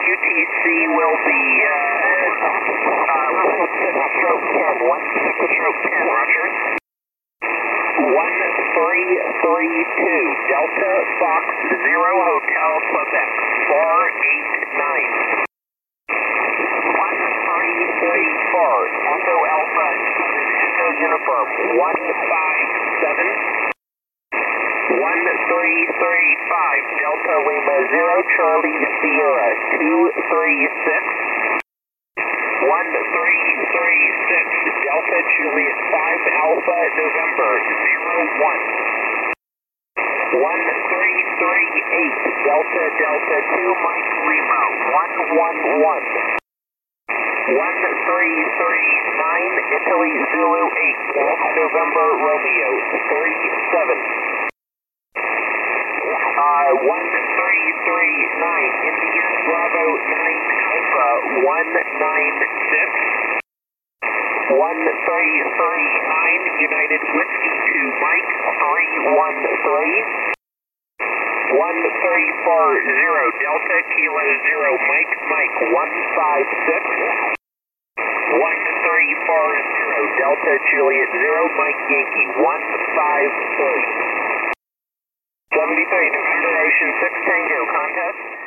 QTC will be 16-10, 16-10, Roger. 1332, Delta Fox 0 Hotel Quebec, 489. 1334, Echo Alpha 7, Echo Uniform, 157. 1335, Delta Lima 0, Charlie Sierra 236. 1336, Delta Juliet 5, Alpha November 01. 1338, Delta Delta 2, Mike Lima 111. 1339, Italy Zulu 8, Golf November Romeo 37. 1339, India Bravo 9 Alpha 196. 1339, United Whiskey 2 Mike 313. 1340, Delta Kilo 0 Mike 156. 1340, Delta Juliet 0 Mike Yankee 153. 73, November Ocean 6 Tango, contest.